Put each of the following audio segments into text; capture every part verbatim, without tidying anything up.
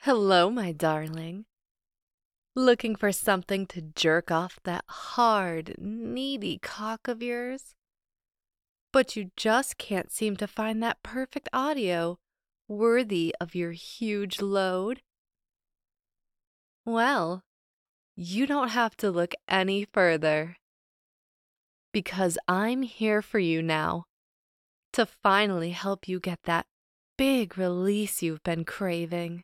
Hello, my darling. Looking for something to jerk off that hard, needy cock of yours? But you just can't seem to find that perfect audio worthy of your huge load? Well, you don't have to look any further. Because I'm here for you now to finally help you get that big release you've been craving.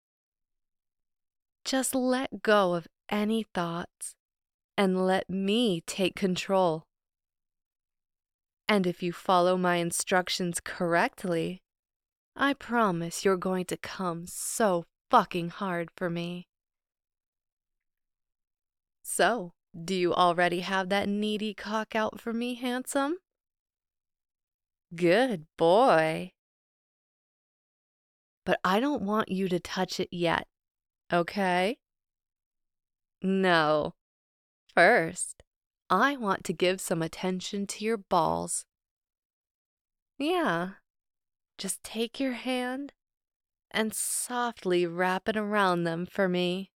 Just let go of any thoughts and let me take control. And if you follow my instructions correctly, I promise you're going to come so fucking hard for me. So, do you already have that needy cock out for me, handsome? Good boy. But I don't want you to touch it yet, okay? No. First, I want to give some attention to your balls. Yeah, just take your hand and softly wrap it around them for me.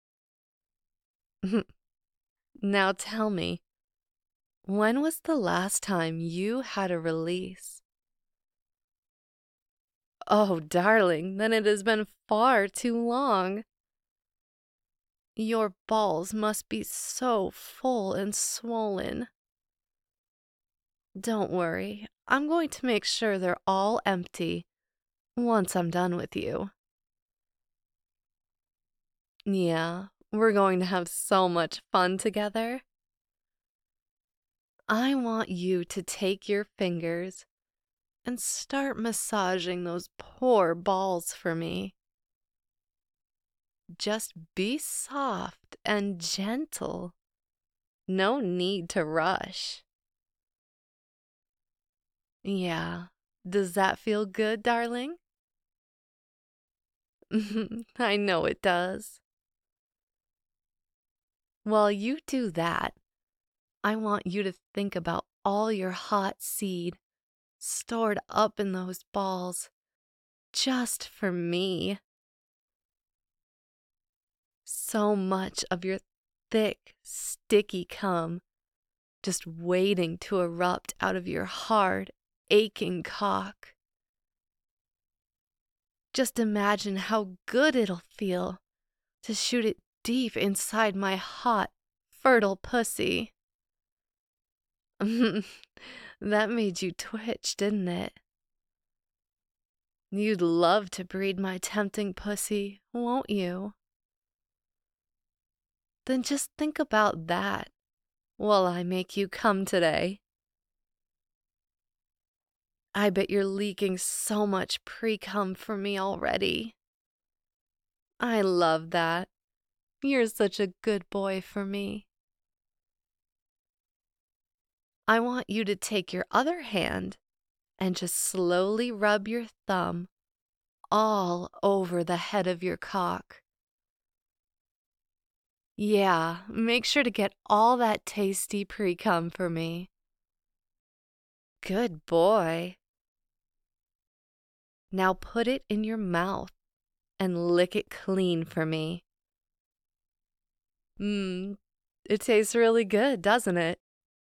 Now tell me, when was the last time you had a release? Oh, darling, then it has been far too long. Your balls must be so full and swollen. Don't worry, I'm going to make sure they're all empty once I'm done with you. Yeah, we're going to have so much fun together. I want you to take your fingers and start massaging those poor balls for me. Just be soft and gentle. No need to rush. Yeah, does that feel good, darling? I know it does. While you do that, I want you to think about all your hot seed stored up in those balls just for me. So much of your thick, sticky cum just waiting to erupt out of your hard, aching cock. Just imagine how good it'll feel to shoot it deep inside my hot, fertile pussy. That made you twitch, didn't it? You'd love to breed my tempting pussy, won't you? Then just think about that while I make you come today. I bet you're leaking so much pre-cum for me already. I love that. You're such a good boy for me. I want you to take your other hand and just slowly rub your thumb all over the head of your cock. Yeah, make sure to get all that tasty pre-cum for me. Good boy. Now put it in your mouth and lick it clean for me. Mmm, it tastes really good, doesn't it?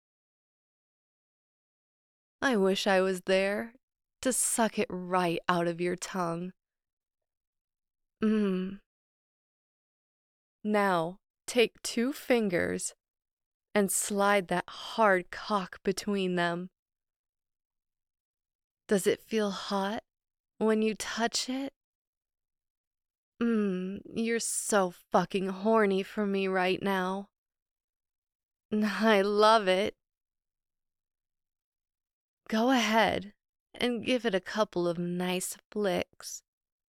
I wish I was there to suck it right out of your tongue. Mmm. Now, take two fingers and slide that hard cock between them. Does it feel hot when you touch it? Mmm, you're so fucking horny for me right now. I love it. Go ahead and give it a couple of nice flicks.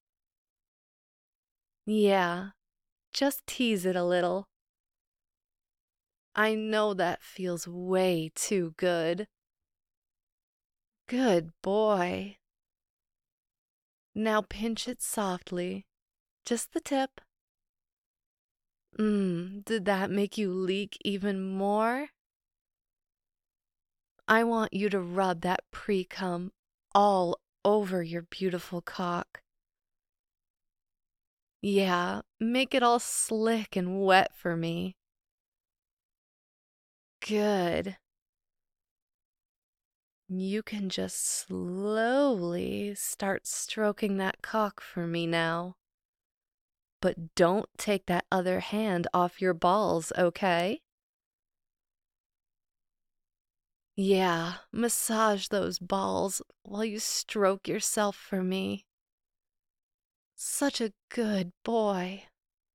Yeah, just tease it a little. I know that feels way too good. Good boy. Now pinch it softly, just the tip. Mmm, did that make you leak even more? I want you to rub that pre-cum all over your beautiful cock. Yeah, make it all slick and wet for me. Good. You can just slowly start stroking that cock for me now. But don't take that other hand off your balls, okay? Yeah, massage those balls while you stroke yourself for me. Such a good boy.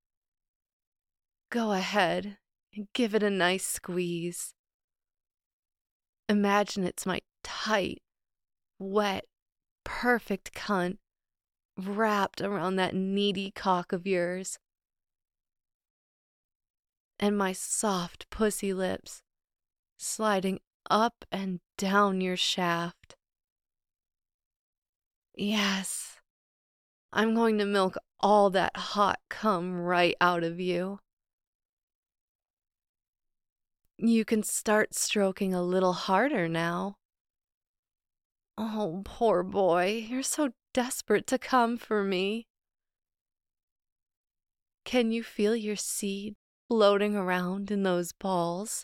Go ahead and give it a nice squeeze. Imagine it's my tight, wet, perfect cunt wrapped around that needy cock of yours. And my soft pussy lips sliding up and down your shaft. Yes, I'm going to milk all that hot cum right out of you. You can start stroking a little harder now. Oh, poor boy, you're so desperate to come for me. Can you feel your seed floating around in those balls?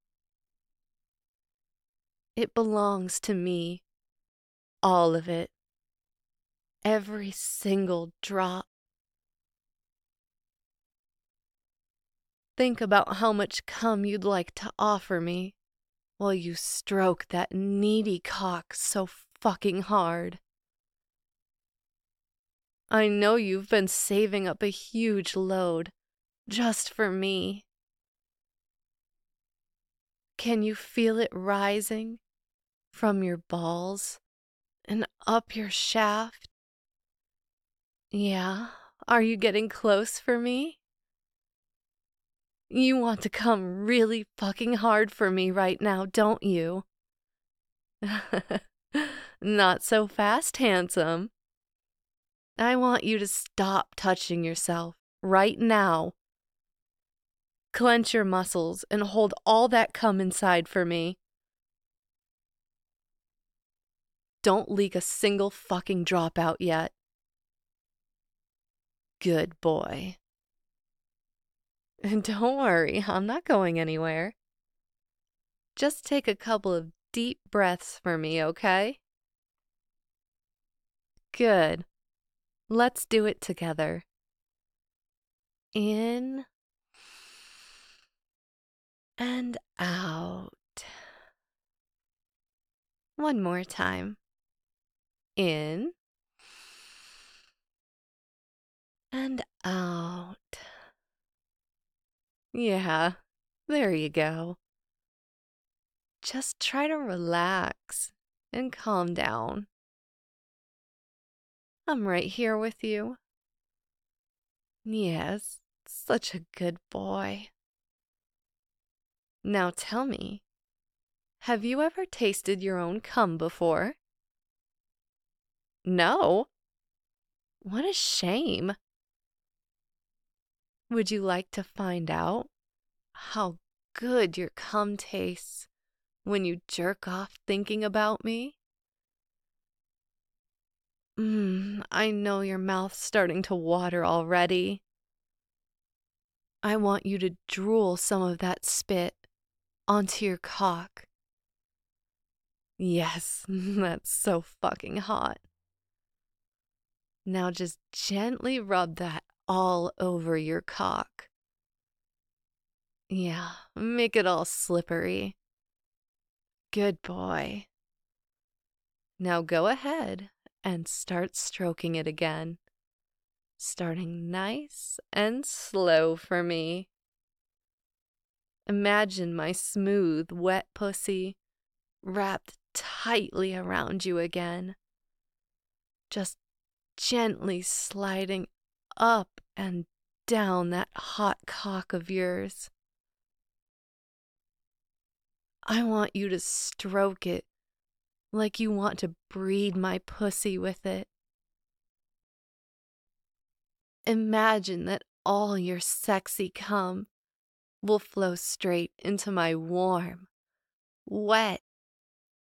It belongs to me, all of it, every single drop. Think about how much cum you'd like to offer me while you stroke that needy cock so fucking hard. I know you've been saving up a huge load just for me. Can you feel it rising from your balls and up your shaft? Yeah, are you getting close for me? You want to come really fucking hard for me right now, don't you? Not so fast, handsome. I want you to stop touching yourself right now. Clench your muscles and hold all that cum inside for me. Don't leak a single fucking drop out yet. Good boy. And don't worry, I'm not going anywhere. Just take a couple of deep breaths for me, okay? Good. Let's do it together. In and out. One more time. In and out. Yeah, there you go. Just try to relax and calm down. I'm right here with you. Yes, such a good boy. Now tell me, have you ever tasted your own cum before? No? What a shame. Would you like to find out how good your cum tastes when you jerk off thinking about me? Mmm, I know your mouth's starting to water already. I want you to drool some of that spit onto your cock. Yes, that's so fucking hot. Now just gently rub that all over your cock. Yeah, make it all slippery. Good boy. Now go ahead and start stroking it again, starting nice and slow for me. Imagine my smooth, wet pussy wrapped tightly around you again, just gently sliding up and down that hot cock of yours. I want you to stroke it like you want to breed my pussy with it. Imagine that all your sexy cum will flow straight into my warm, wet,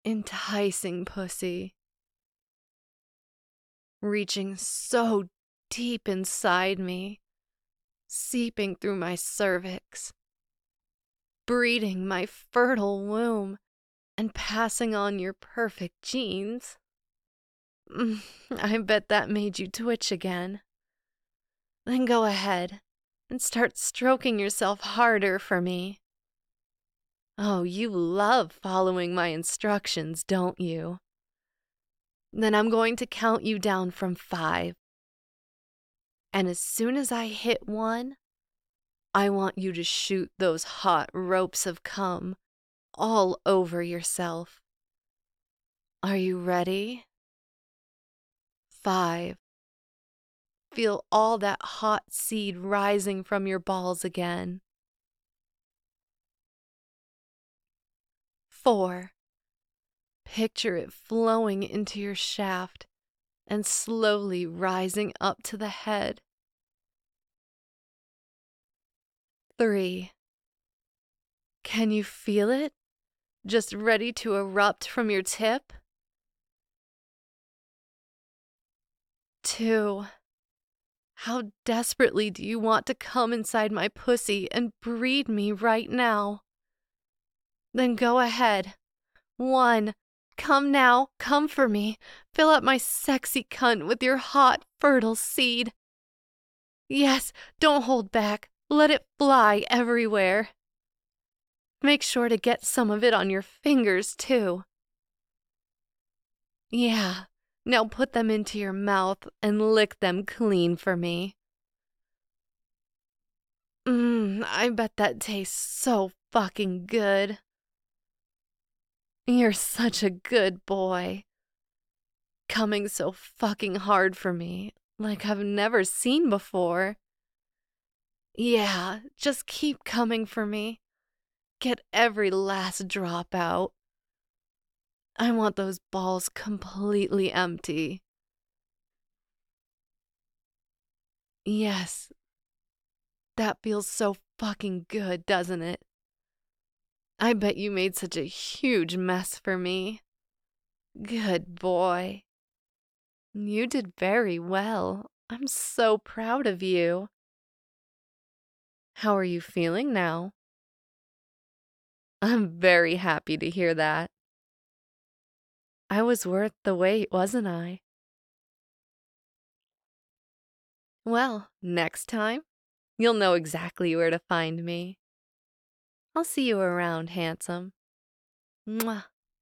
enticing pussy, reaching so deep inside me, seeping through my cervix, breeding my fertile womb, and passing on your perfect genes. Mm, I bet that made you twitch again. Then go ahead and start stroking yourself harder for me. Oh, you love following my instructions, don't you? Then I'm going to count you down from five. And as soon as I hit one, I want you to shoot those hot ropes of cum all over yourself. Are you ready? Five. Feel all that hot seed rising from your balls again. Four. Picture it flowing into your shaft and slowly rising up to the head. Three. Can you feel it? Just ready to erupt from your tip? Two. How desperately do you want to come inside my pussy and breed me right now? Then go ahead. One. Come now, come for me. Fill up my sexy cunt with your hot, fertile seed. Yes, don't hold back. Let it fly everywhere. Make sure to get some of it on your fingers, too. Yeah, now put them into your mouth and lick them clean for me. Mmm, I bet that tastes so fucking good. You're such a good boy. Coming so fucking hard for me, like I've never seen before. Yeah, just keep coming for me. Get every last drop out. I want those balls completely empty. Yes, that feels so fucking good, doesn't it? I bet you made such a huge mess for me. Good boy. You did very well. I'm so proud of you. How are you feeling now? I'm very happy to hear that. I was worth the wait, wasn't I? Well, next time, you'll know exactly where to find me. I'll see you around, handsome. Mwah.